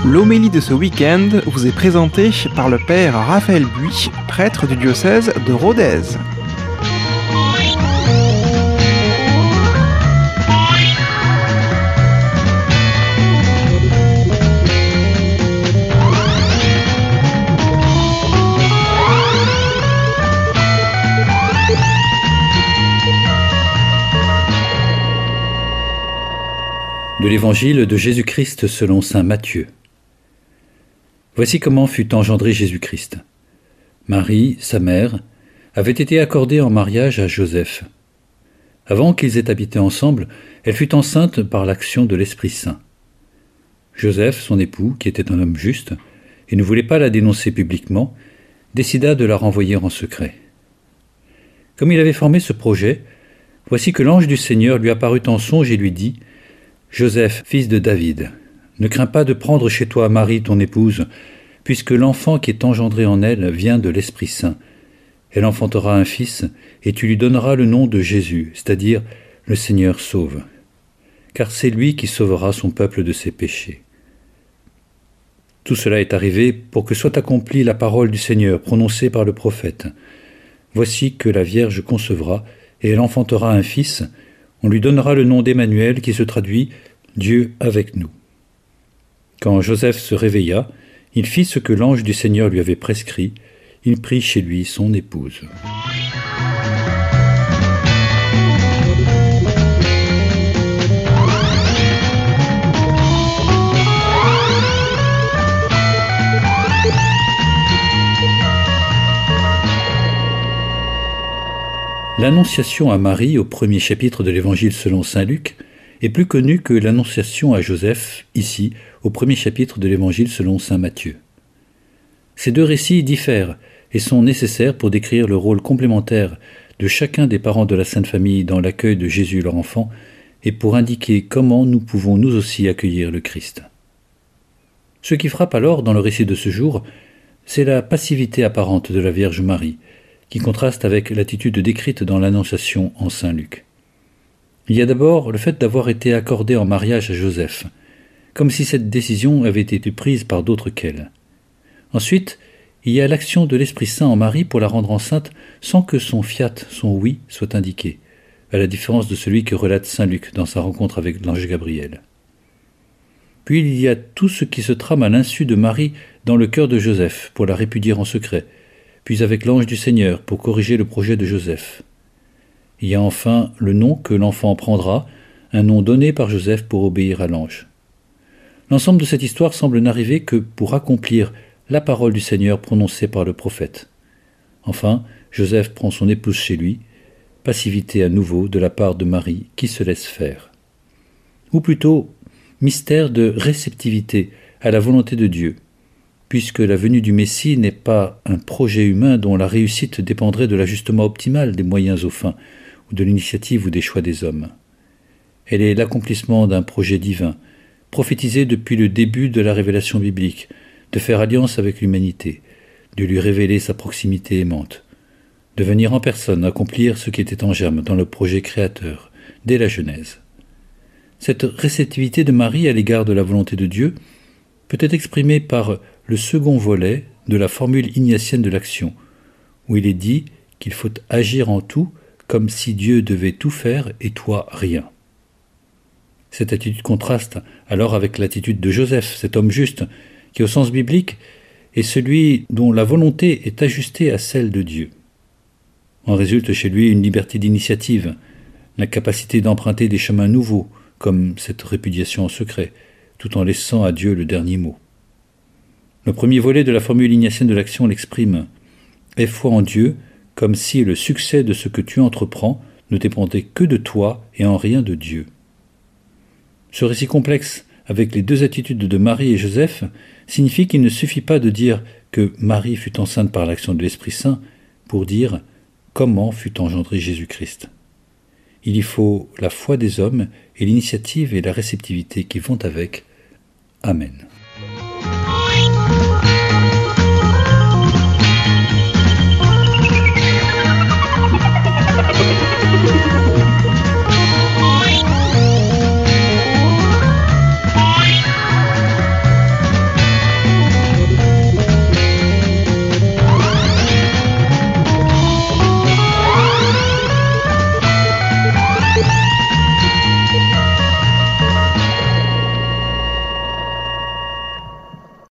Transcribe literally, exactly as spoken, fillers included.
L'homélie de ce week-end vous est présentée par le père Raphaël Buis, prêtre du diocèse de Rodez. De l'Évangile de Jésus-Christ selon saint Matthieu. Voici comment fut engendré Jésus-Christ. Marie, sa mère, avait été accordée en mariage à Joseph. Avant qu'ils aient habité ensemble, elle fut enceinte par l'action de l'Esprit Saint. Joseph, son époux, qui était un homme juste, et ne voulait pas la dénoncer publiquement, décida de la renvoyer en secret. Comme il avait formé ce projet, voici que l'ange du Seigneur lui apparut en songe et lui dit « Joseph, fils de David, ne crains pas de prendre chez toi Marie, ton épouse, puisque l'enfant qui est engendré en elle vient de l'Esprit Saint. Elle enfantera un fils, et tu lui donneras le nom de Jésus, c'est-à-dire le Seigneur sauve. Car c'est lui qui sauvera son peuple de ses péchés. » Tout cela est arrivé pour que soit accomplie la parole du Seigneur prononcée par le prophète. Voici que la Vierge concevra, et elle enfantera un fils. On lui donnera le nom d'Emmanuel qui se traduit « Dieu avec nous ». Quand Joseph se réveilla, il fit ce que l'ange du Seigneur lui avait prescrit. Il prit chez lui son épouse. L'annonciation à Marie au premier chapitre de l'Évangile selon saint Luc est plus connue que l'annonciation à Joseph, ici, au premier chapitre de l'Évangile selon saint Matthieu. Ces deux récits diffèrent et sont nécessaires pour décrire le rôle complémentaire de chacun des parents de la Sainte Famille dans l'accueil de Jésus leur enfant et pour indiquer comment nous pouvons nous aussi accueillir le Christ. Ce qui frappe alors dans le récit de ce jour, c'est la passivité apparente de la Vierge Marie, qui contraste avec l'attitude décrite dans l'Annonciation en saint Luc. Il y a d'abord le fait d'avoir été accordée en mariage à Joseph, comme si cette décision avait été prise par d'autres qu'elle. Ensuite, il y a l'action de l'Esprit Saint en Marie pour la rendre enceinte sans que son fiat, son oui, soit indiqué, à la différence de celui que relate saint Luc dans sa rencontre avec l'ange Gabriel. Puis il y a tout ce qui se trame à l'insu de Marie dans le cœur de Joseph pour la répudier en secret, puis avec l'ange du Seigneur pour corriger le projet de Joseph. Il y a enfin le nom que l'enfant prendra, un nom donné par Joseph pour obéir à l'ange. L'ensemble de cette histoire semble n'arriver que pour accomplir la parole du Seigneur prononcée par le prophète. Enfin, Joseph prend son épouse chez lui, passivité à nouveau de la part de Marie qui se laisse faire. Ou plutôt, mystère de réceptivité à la volonté de Dieu, puisque la venue du Messie n'est pas un projet humain dont la réussite dépendrait de l'ajustement optimal des moyens aux fins, ou de l'initiative ou des choix des hommes. Elle est l'accomplissement d'un projet divin, prophétisé depuis le début de la révélation biblique, de faire alliance avec l'humanité, de lui révéler sa proximité aimante, de venir en personne accomplir ce qui était en germe dans le projet créateur, dès la Genèse. Cette réceptivité de Marie à l'égard de la volonté de Dieu peut être exprimée par le second volet de la formule ignatienne de l'action, où il est dit qu'il faut agir en tout comme si Dieu devait tout faire et toi rien. Cette attitude contraste alors avec l'attitude de Joseph, cet homme juste, qui au sens biblique est celui dont la volonté est ajustée à celle de Dieu. En résulte chez lui une liberté d'initiative, la capacité d'emprunter des chemins nouveaux, comme cette répudiation en secret, tout en laissant à Dieu le dernier mot. Le premier volet de la formule ignatienne de l'action l'exprime. Aie foi en Dieu, comme si le succès de ce que tu entreprends ne dépendait que de toi et en rien de Dieu. Ce récit complexe, avec les deux attitudes de Marie et Joseph, signifie qu'il ne suffit pas de dire que Marie fut enceinte par l'action de l'Esprit Saint pour dire comment fut engendré Jésus-Christ. Il y faut la foi des hommes et l'initiative et la réceptivité qui vont avec. Amen.